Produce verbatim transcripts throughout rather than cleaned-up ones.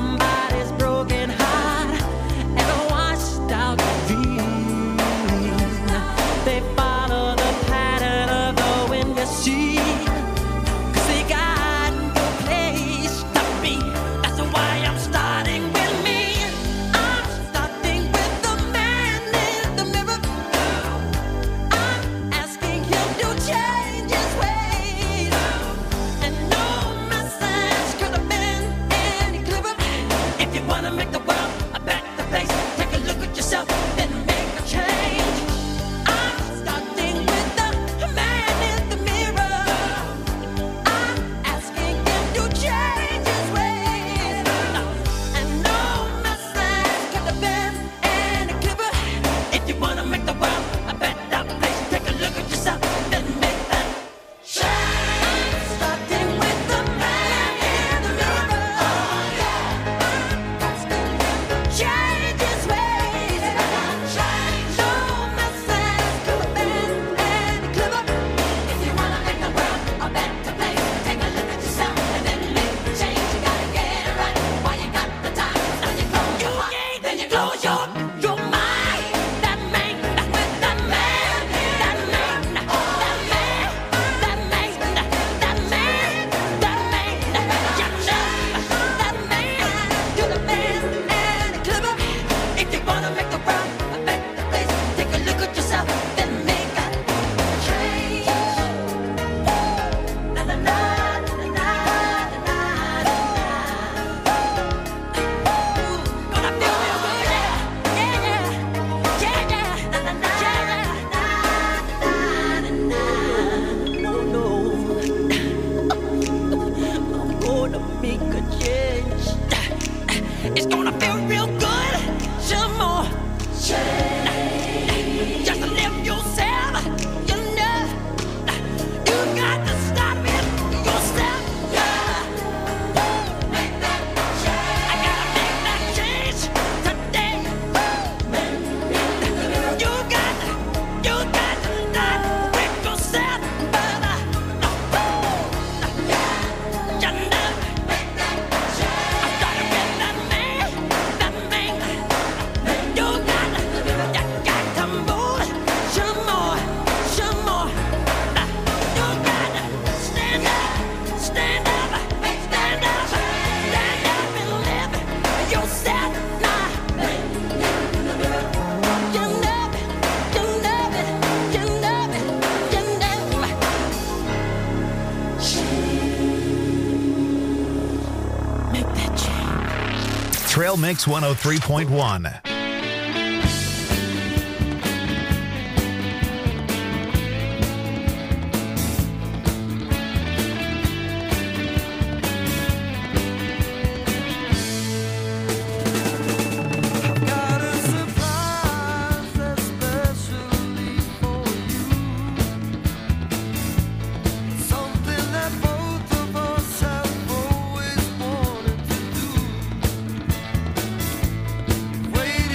somebody's broken heart and washed out dreams. They follow the pattern of the wind you see, 'cause they got no place to be. That's why I'm starting with me. I'm starting with the man in the mirror. I'm asking him to change his ways, and no message could have been any clearer. If you wanna make the world a better place, take a look at yourself, then make a change. I'm starting with the man in the mirror. I'm asking him to change his ways, and no message could have been any clearer. If you wanna make the world a better place, take a look at yourself, then make that change. I'm starting with the man in the mirror. I'm asking him to change his ways. No message could have been any clearer. If you wanna make the world a better place, take a look at yourself and then make the change. You gotta get it right while you got the time. Now you close your heart, then you close your your mind. That man, that with that man, that man, that man, that man, that man, that man, you know, that man could have been any clearer. If you wanna make the world a better place, take a look at yourself, then make a change. Na na na na na na na. Gonna feel real good, yeah, yeah, yeah, yeah, yeah. Na na na na na na na. No, no, I'm gonna make a change. It's gonna feel real good. Some more change. Just live yourself. You know, you got to stop it yourself. Yeah. Make that change. I gotta make that change today. You got to, you got to not with yourself, brother. No, yeah. You know, make that change. I started with that man, that man. You got to, you got to move some more, some more. You got to stand up, stand up, stand up, stand up and live yourself now. You know it, you know it, you know it, you know it. Make that change. Trail Mix one oh three point one. Got a surprise especially for you. Something that both of us have always wanted to do. Wait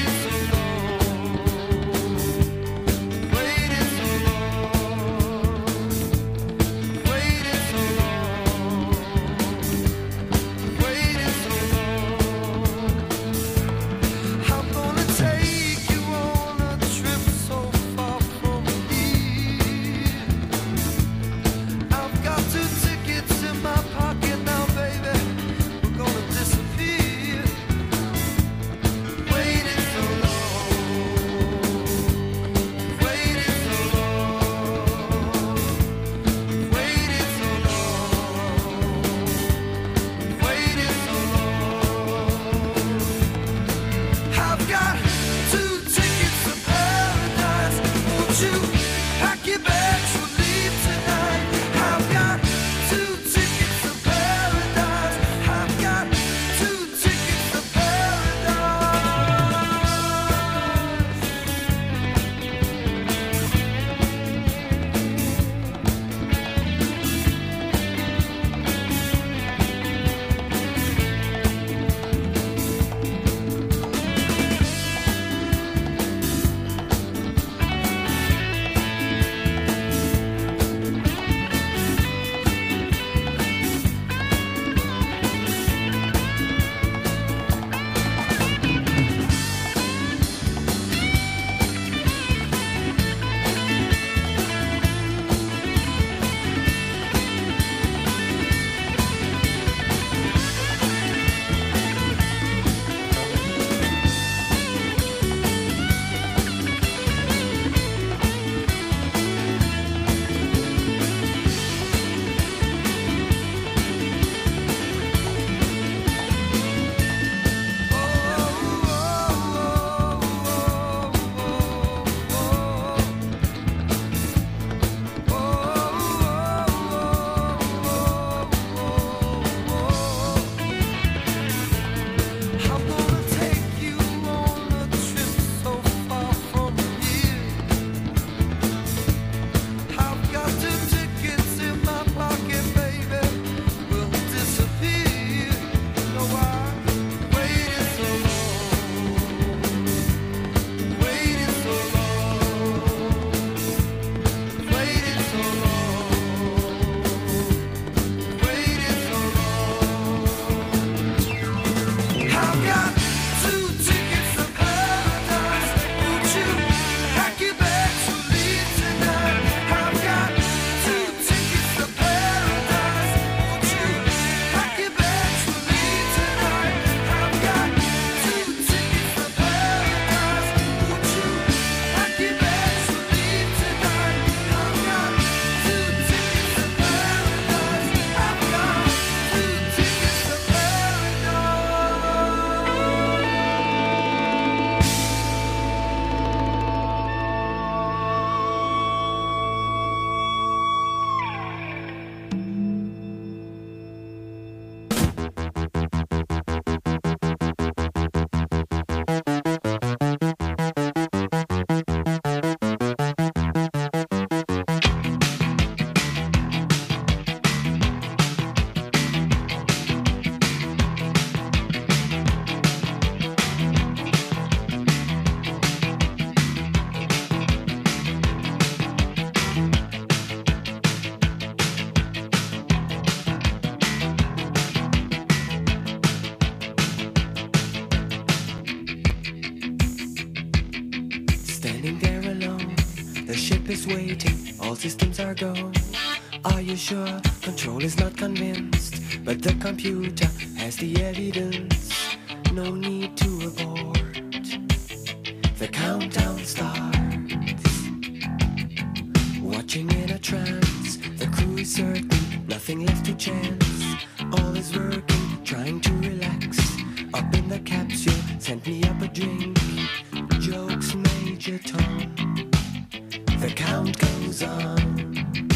is waiting, all systems are go. Are you sure? Control is not convinced, but the computer has the evidence. No need to abort. The countdown starts. Watching in a trance, the crew is certain, nothing left to chance. All is working, trying to relax. Up in the capsule, sent me up a drink. Jokes, Major Tom. The count goes on.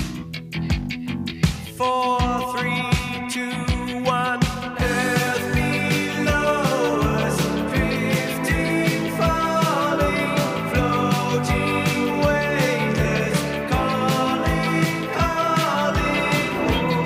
Four, three, two, one. Earth below us, drifting, falling, floating, weightless, calling, calling.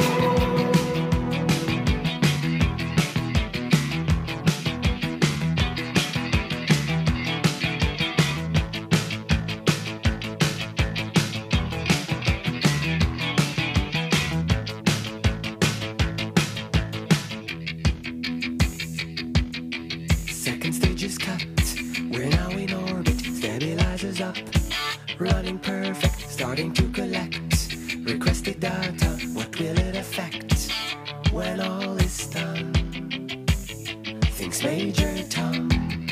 Second stage is cut. We're now in orbit. Stabilizers up. Running perfect. Starting to collect. Requested data. What will it affect when all is done? Thinks Major Tom.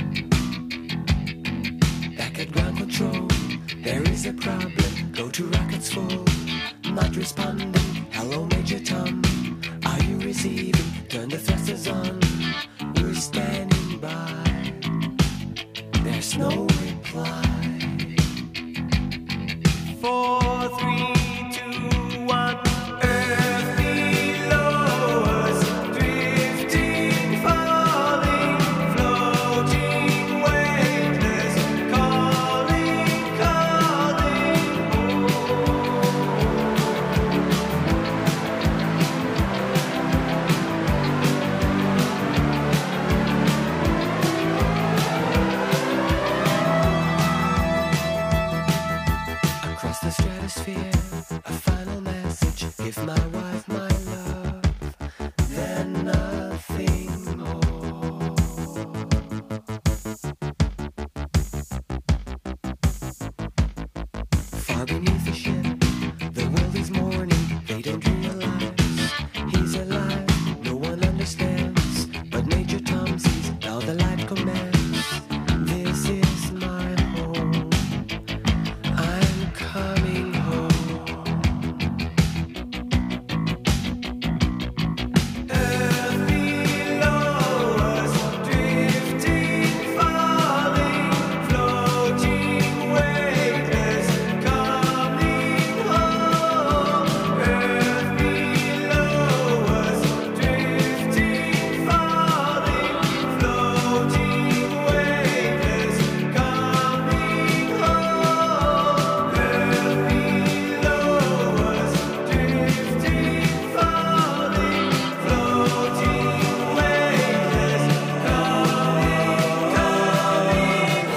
Back at ground control. There is a problem. Go to rockets full. Not responding. Hello, Major Tom. Are you receiving? Turn the thrusters on. We're standing by. There's no reply. Four, three, two, one. Earth below us, drifting, falling, floating, weightless, calling, calling. Across the stratosphere, a final message. Give my wife my love, then nothing more. Far beneath the ship, the world is mourning. They don't realize he's alive. No one understands, but Major Tom sees now the light commands. This is my home. I'm coming home. Earth below us, drifting, falling, floating, weightless, coming home. Earth below us, drifting, falling, floating, weightless, coming home. Earth below us, drifting, falling, floating, weightless, coming, coming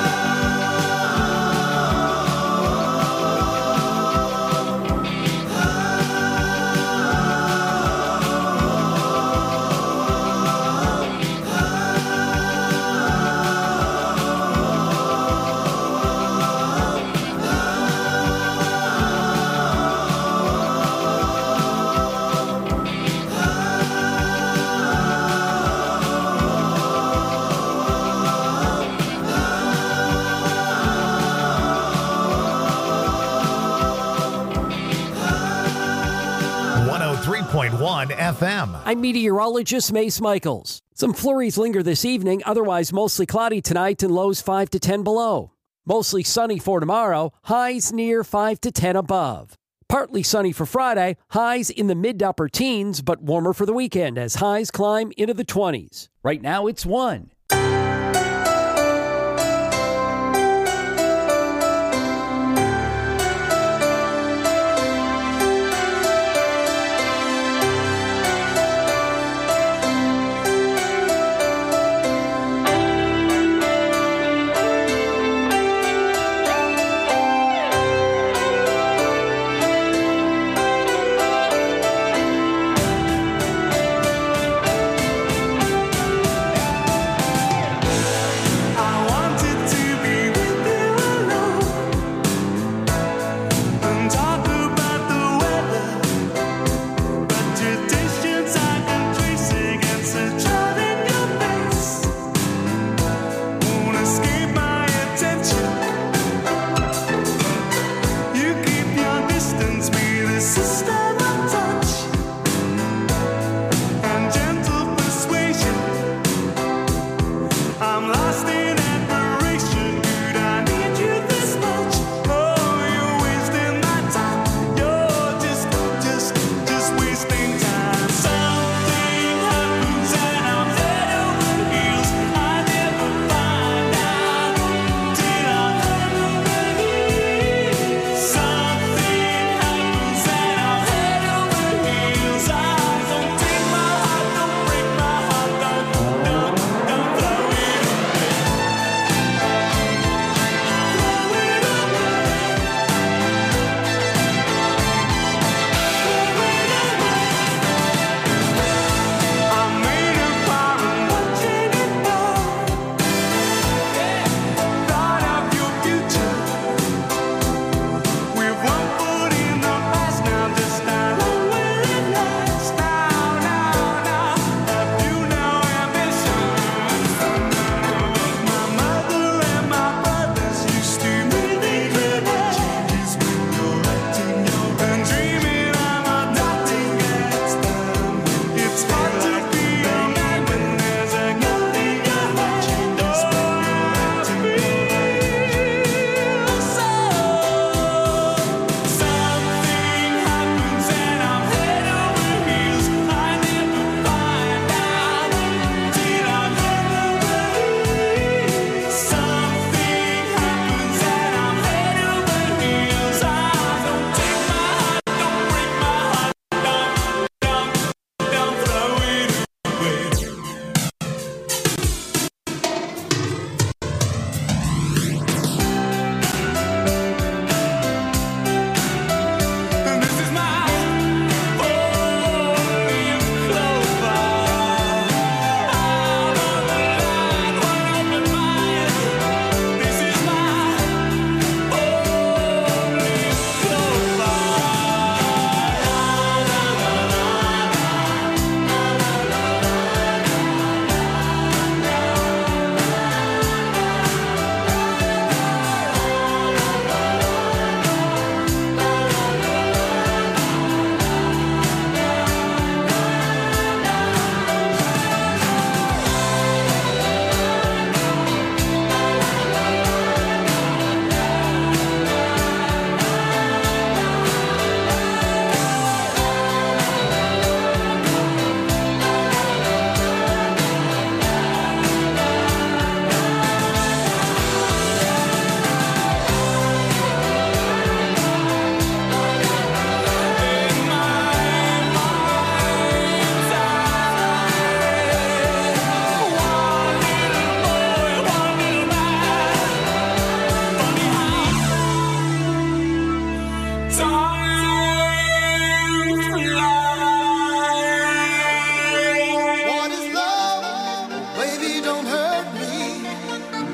one oh three point one F M. I'm meteorologist Mace Michaels. Some flurries linger this evening, otherwise mostly cloudy tonight and lows five to ten below. Mostly sunny for tomorrow, highs near five to ten above. Partly sunny for Friday, highs in the mid to upper teens, but warmer for the weekend as highs climb into the twenties. Right now it's one.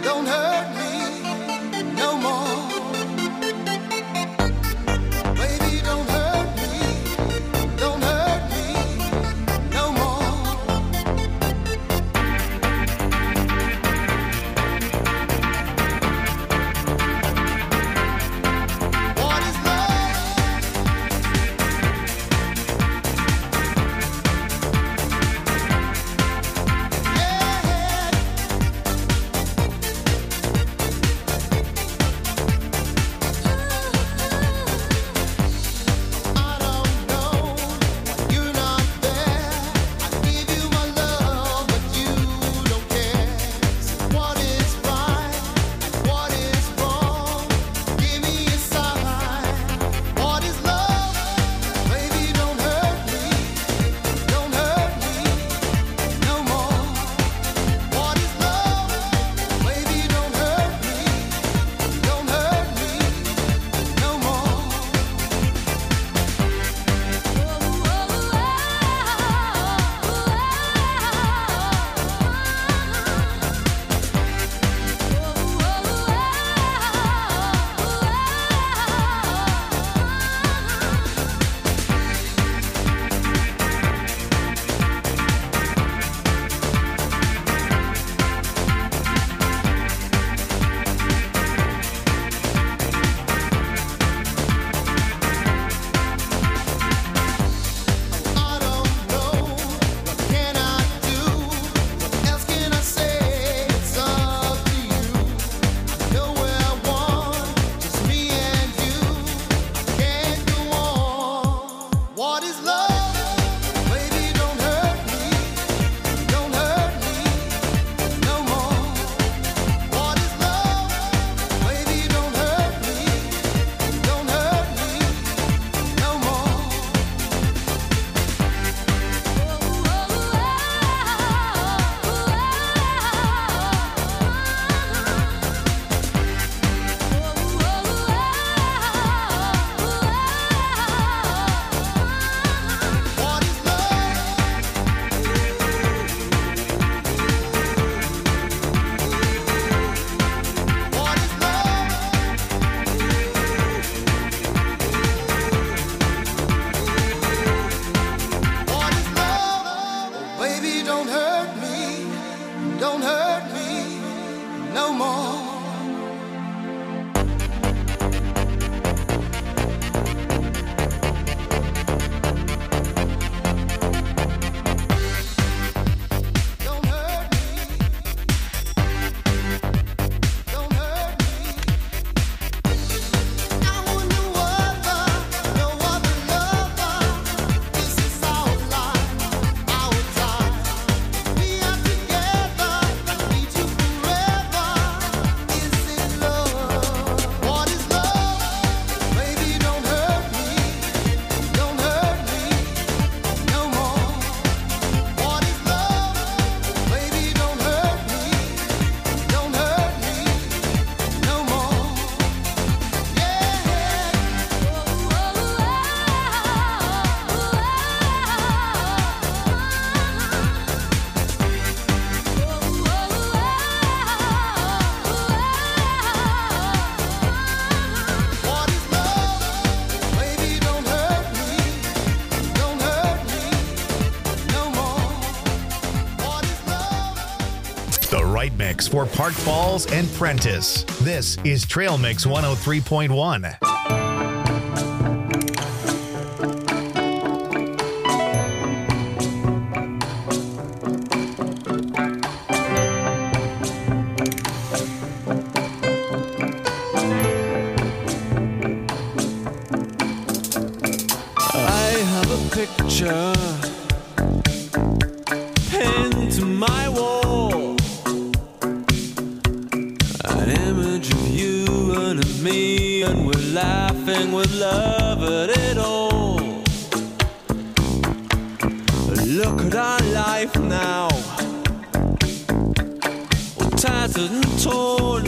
don't hurt me no more. Baby, don't hurt me, don't hurt me no more. What is love? I don't know, you're not there. I give you my love, but you don't care. What is right and what is wrong? Give me a sign. What is love? Baby, don't hurt me, don't hurt me no more. What is love? Baby, don't hurt me, don't hurt me no more. I don't know, what can I do? What else can I say? It's up to you. I know where I want, just me and you. I can't go on. What is love? Baby, don't hurt me, don't hurt me no more. What is love? Baby, don't hurt me, don't hurt me no more. What is love? What is love? What is love? Oh, baby, don't hurt me, don't hurt me no more. Don't hurt me, don't hurt me. I want no other, no other lover. This is our life, our time. We are together, need you forever. Is it love? What is love? Baby, don't hurt me, don't hurt me no more. What is love? Baby, don't hurt me, don't hurt me no more. What is love? Baby, don't hurt me, don't hurt me no more. What is love? The right mix for Park Falls and Prentice. This is Trail Mix one oh three point one. I have a picture pinned to my wall, an image of you and of me, and we're laughing with love at it all. Look at our life now, all tattered and torn.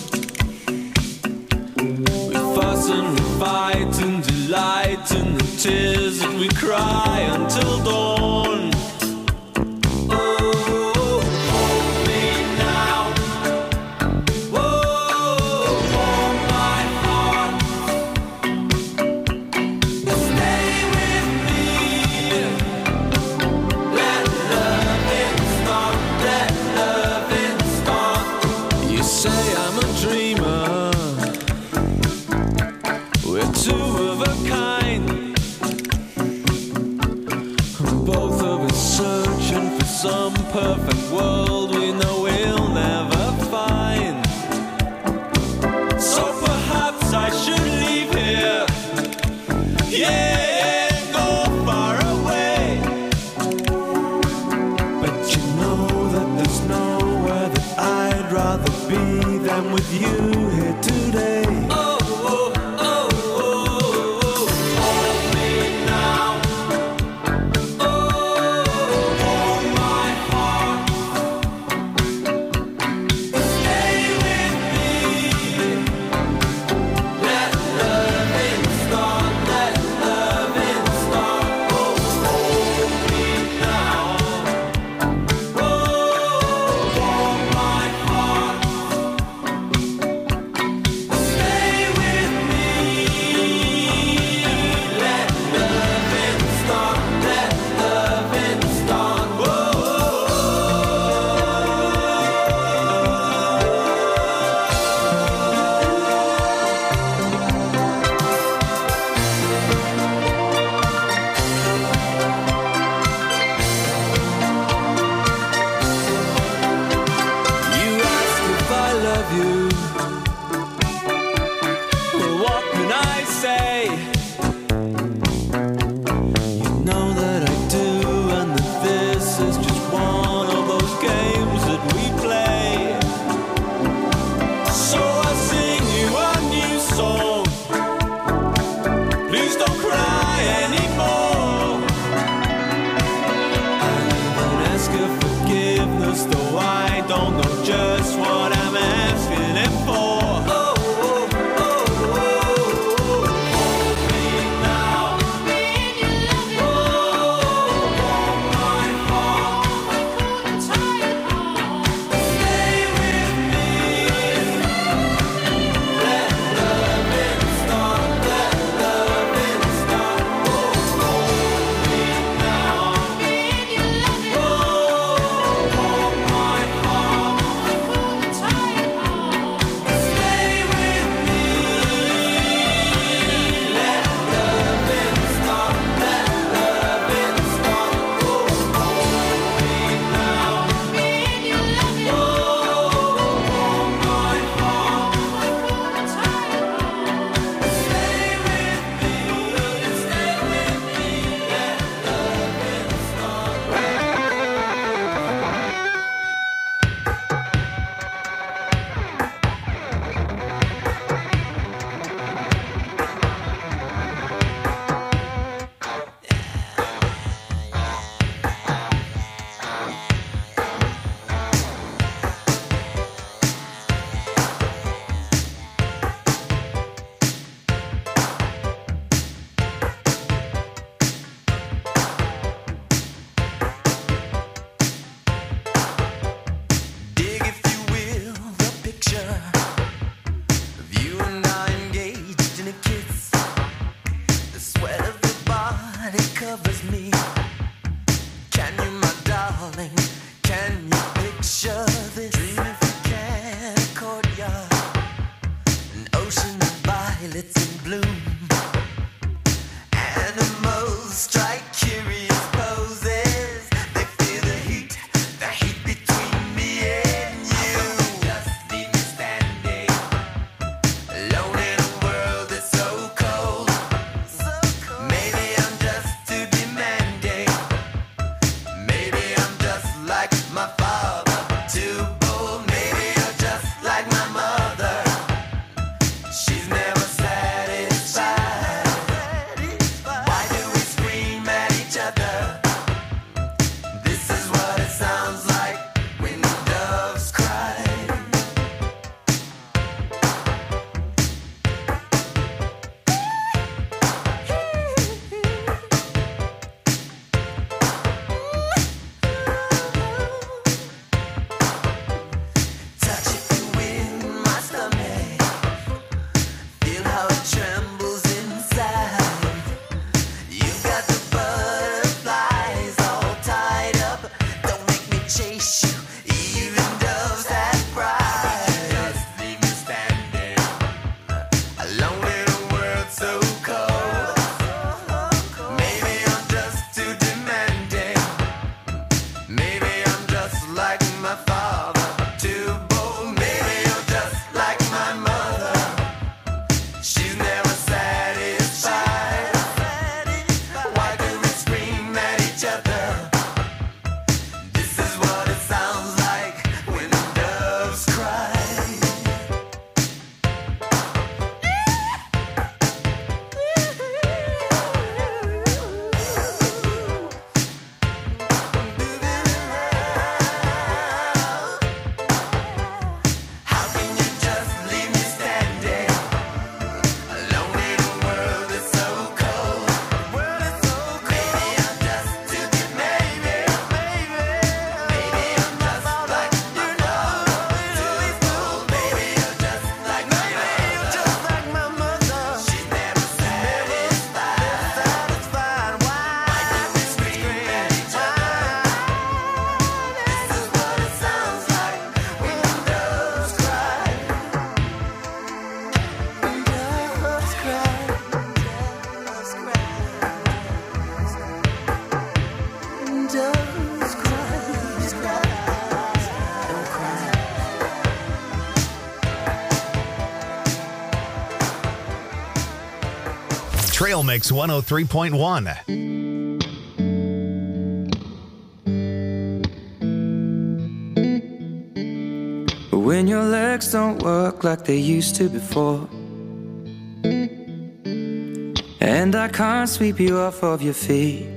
We fuss and we fight and delight in the tears that we cry until dawn. Oh, hold me now. say I'm a dreamer. We're two of a kind. Both of us searching for some perfect world we know we'll never find. So perhaps I should leave here. Yeah, go far away. But you know that there's nowhere that I'd rather be than with you here today. Oh, oh, oh, oh, oh. Hold me now. Oh, hold my heart. Stay with me. Let loving start. Let loving start. Oh, hold me now. Oh, hold my heart. Stay Trail Mix one oh three point one. When your legs don't work like they used to before, and I can't sweep you off of your feet,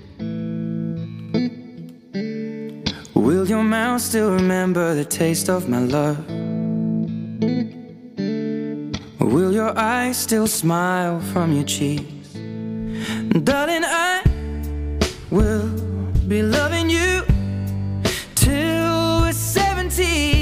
will your mouth still remember the taste of my love? Or will your eyes still smile from your cheeks? Darling, I will be loving you till we're seventy.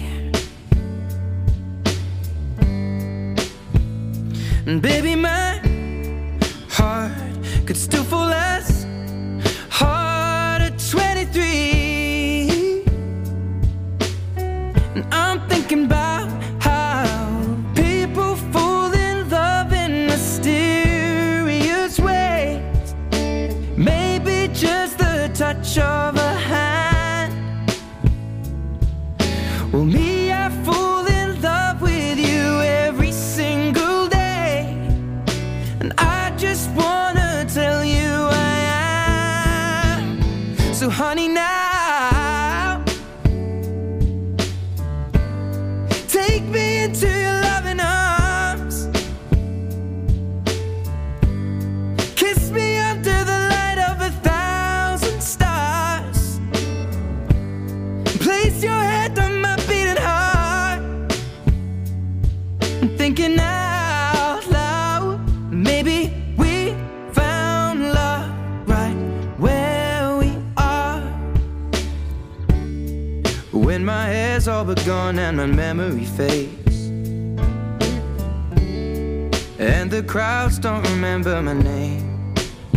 And baby, my heart could still fall as hard at twenty-three. And I'm thinking about how people fall in love in mysterious ways. Maybe just the touch of a hand. Well, me, I fall in love with you every single day. And I just wanna tell you I am. So honey, now take me into your loving arms. Kiss me under the light of a thousand stars. Place your head on my beating heart. I'm thinking out loud, maybe we found love right where we are. When my hair's all but gone and my memory fades, and the crowds don't remember my name,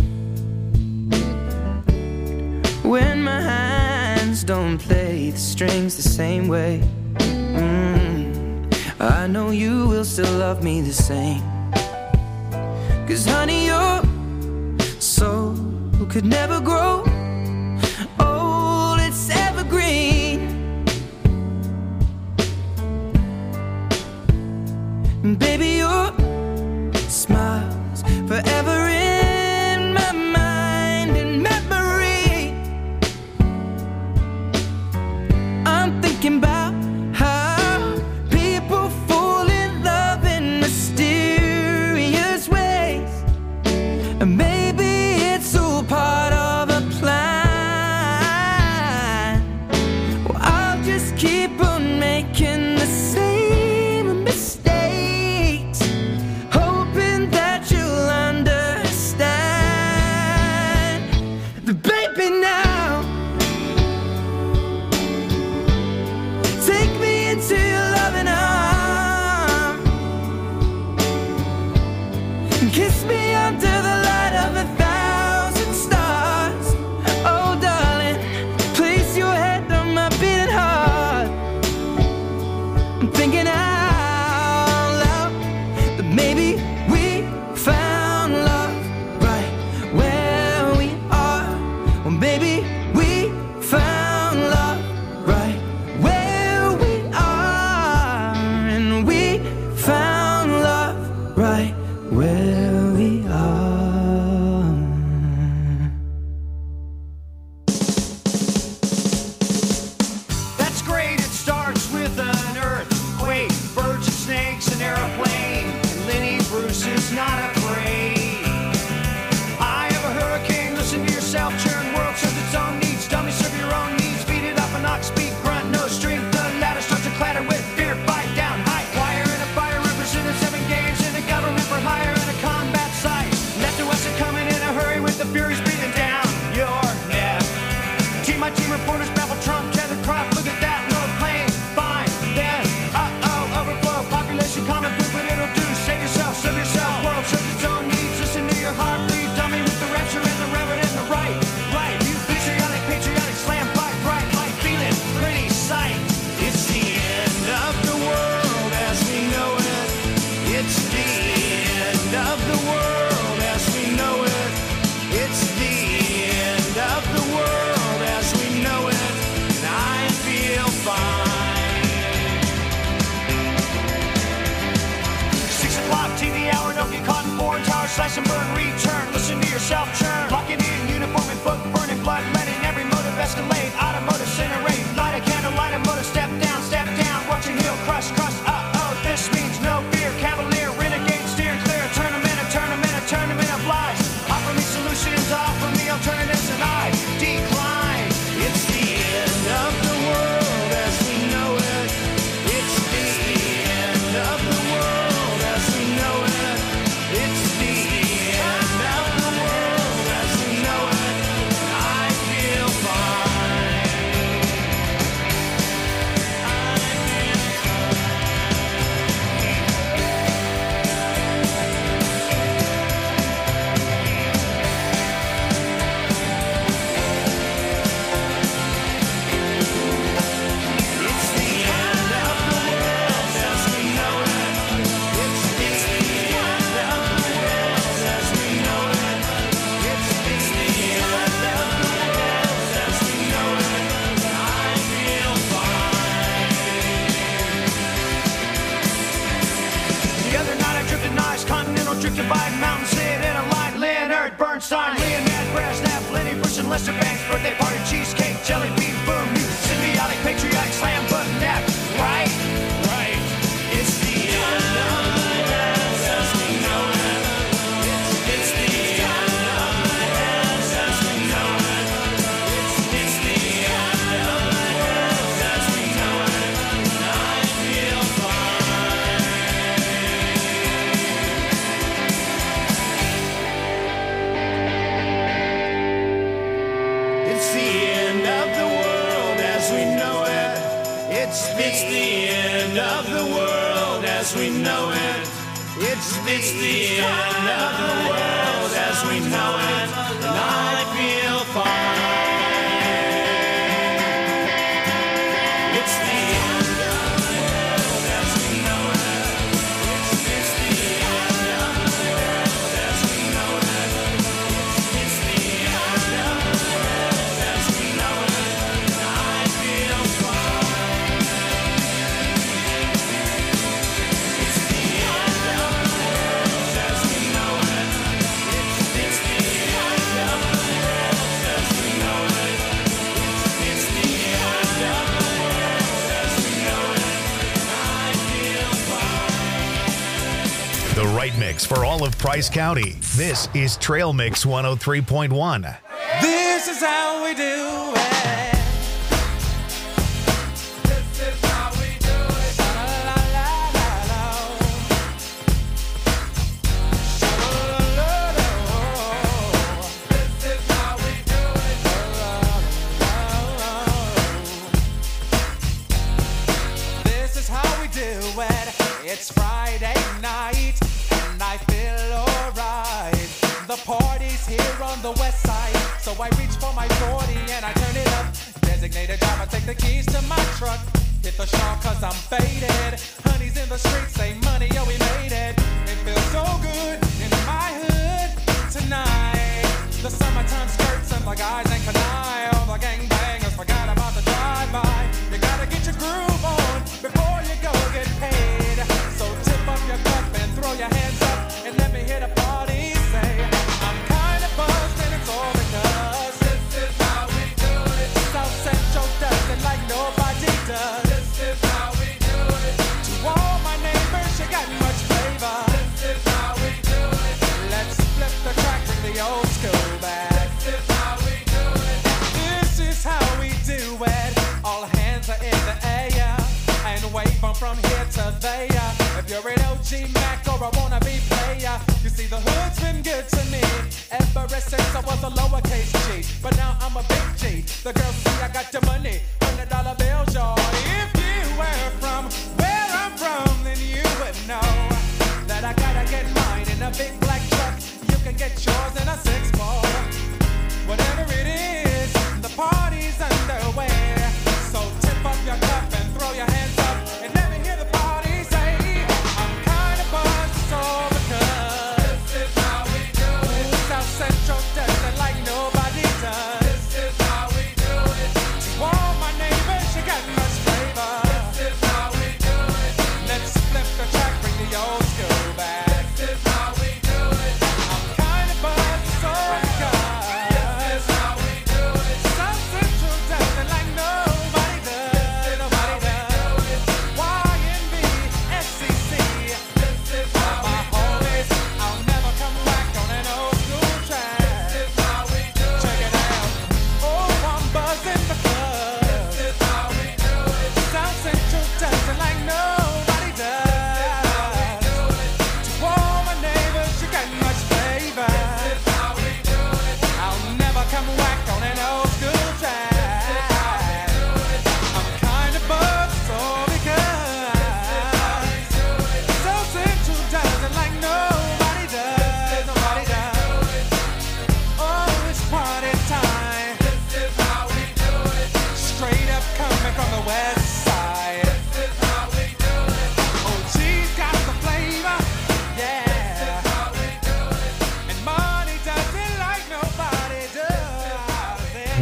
when my hands don't play the strings the same way, mm, I know you will still love me the same. 'Cause honey, your soul could never grow old, it's evergreen. And baby, your smile's forever in my mind and memory. I'm thinking about how people fall in love in mysterious ways. And maybe it's all part of a plan. Well, I'll just keep on making the same mistakes self-churn. Locking in uniform and book burning, blood letting every motive escalate. Automotive incinerate, light a candle, light a motor, step down, step down. Watching heel crush, crush, uh-oh, this means no fear. Cavalier, renegade, steer clear. A tournament, a tournament, a tournament of lies. Offer me solutions, offer me alternatives, and I decline. It's the end of the world as we know it. It's the end of the world as we know it. It's the end of the world as we know it. I feel fine. I feel It's the end of the world as we know it. It's the end of the world as we know it. It's the end of the world as we know it. I feel fine. The other night I drifted nice, continental drifted by mountain, sit in a line. Leonard Bernstein, Leonard Brezhnev, Lenny Bruce and Lester Banks, birthday party, cheesecake, jelly bean, boom, you symbiotic, patriotic, slam, button, nap, right? Right. It's the end of the world as we know it. It's, it's the end of the world as we know it. It's, it's the end of the world as we know it. I feel fine. It's the end of the world as we know it. It's, it's the end of the world as we know it. It's, it's the end of the world as we know it. And I feel fine. It's the end of the world as we know it. It's, it's the end of the world as we know it. It's, it's the end of the world as we know it. And I feel fine. It's the end of the world as we know it. It's, it's the end of the world as we know it. It's, it's the end of the world as we know it. And I feel fine. The right mix for all of Price County. This is Trail Mix one oh three point one. This is how we do it. This is how we do it. La la la la la. Sha-la-la-la-la. This is how we do it. La-la-la-la. This is how we do it. It's Friday night and I feel alright. The party's here on the west side, so I reach for my forty and I turn it up. Designated driver, take the keys to my truck. Hit the shop cause I'm faded. Honey's in the streets, say money, yo, we made it. It feels so good in my hood tonight. The summertime skirts and the guys ain't canine. All the gangbangers forgot about the drive-by. You gotta get your groove on before you go get paid. So tip up your cup and throw your hands up and let me hear the party say, I'm kinda buzzed and it's all because this is how we do it. South Central does it like nobody does. This is how we do it. To all my neighbors, you got much flavor. This is how we do it. Let's flip the track, bring the old school back. This is how we do it. This is how we do it. All hands are in the air and wave from from here to there. If you're an O G Mac or a wannabe player, you see the hood's been good to me ever since I was a lowercase G. But now I'm a big G. The girls see I got the money, hundred dollar bills, y'all. If you were from where I'm from, then you would know that I gotta get mine in a big black truck. You can get yours in a six four. Whatever it is, the party's underway. So tip up your cup and throw your hands up and let me hear the party say, I'm kinda buzzed, it's all because this is how we do it. South Central does it like nobody does. This is how we do it. To all my neighbors, you got much flavor.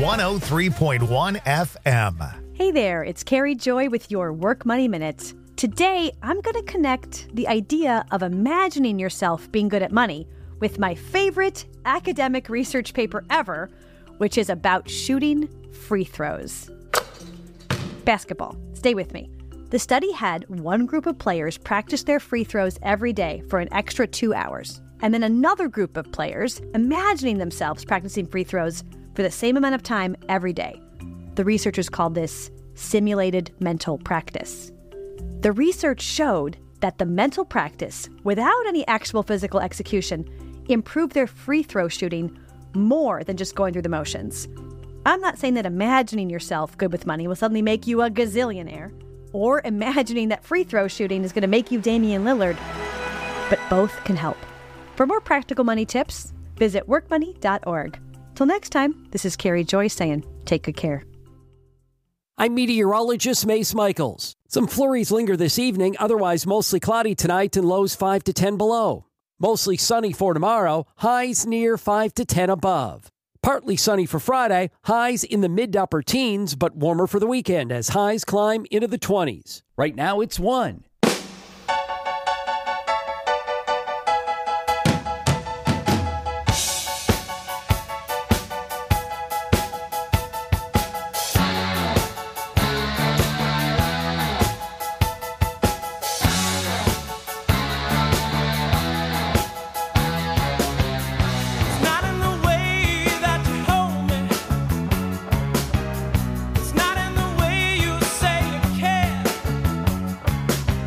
one oh three point one F M. Hey there, it's Carrie Joy with your Work Money Minute. Today, I'm going to connect the idea of imagining yourself being good at money with my favorite academic research paper ever, which is about shooting free throws. Basketball. Stay with me. The study had one group of players practice their free throws every day for an extra two hours, and then another group of players imagining themselves practicing free throws for the same amount of time every day. The researchers called this simulated mental practice. The research showed that the mental practice, without any actual physical execution, improved their free throw shooting more than just going through the motions. I'm not saying that imagining yourself good with money will suddenly make you a gazillionaire, or imagining that free throw shooting is going to make you Damian Lillard, but both can help. For more practical money tips, visit work money dot org. Till next time, this is Carrie Joy saying, take good care. I'm meteorologist Mace Michaels. Some flurries linger this evening, otherwise mostly cloudy tonight and lows five to ten below. Mostly sunny for tomorrow, highs near five to ten above. Partly sunny for Friday, highs in the mid to upper teens, but warmer for the weekend as highs climb into the twenties. Right now it's one. It's not in the way that you hold me. It's not in the way you say you care.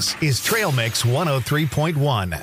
This is Trail Mix one oh three point one.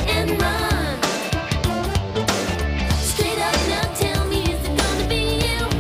Straight up now, tell me, is it gonna be you?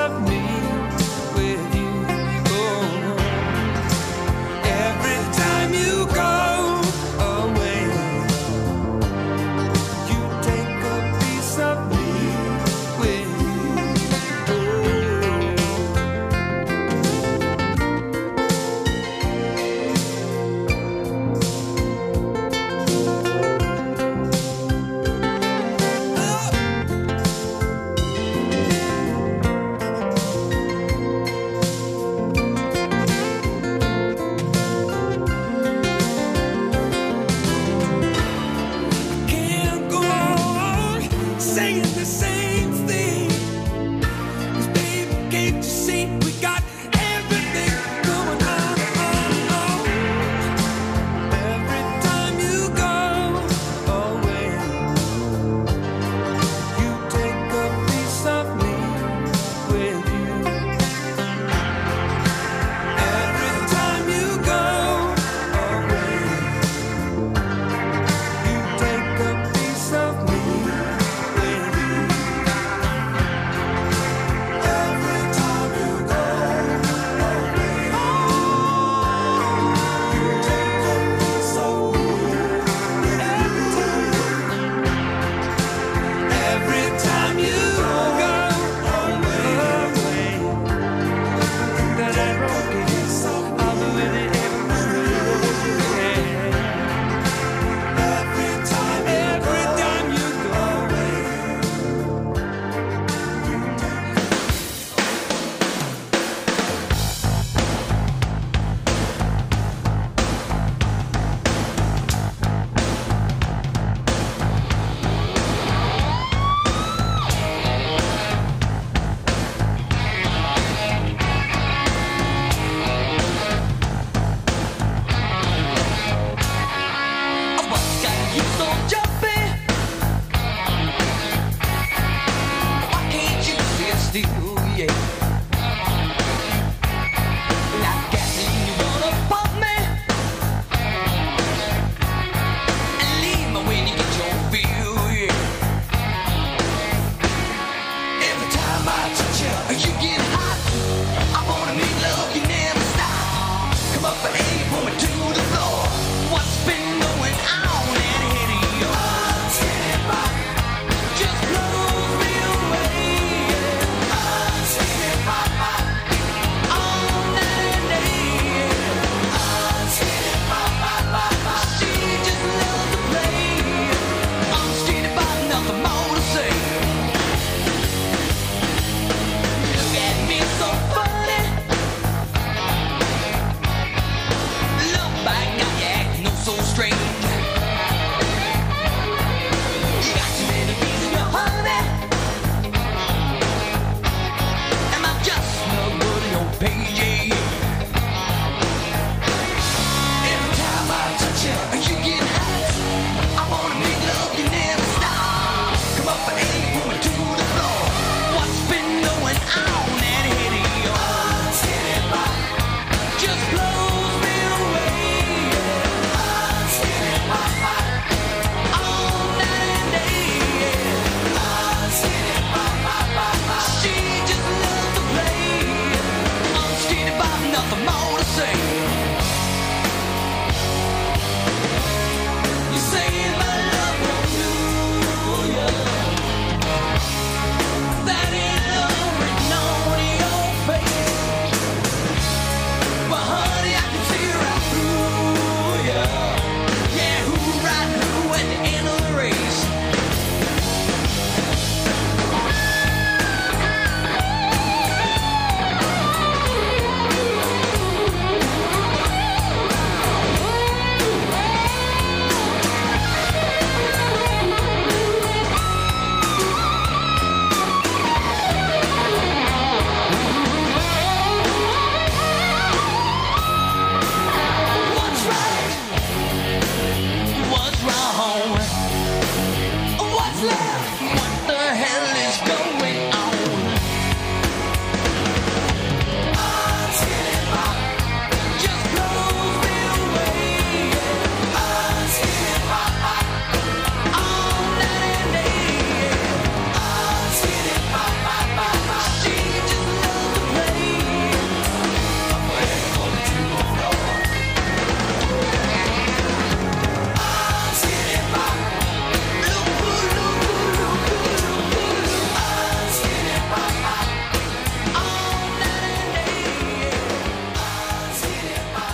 of me with you. Oh, every time you go away, you take a piece of me with can't go on saying the same thing. 'Cause baby, can't you see we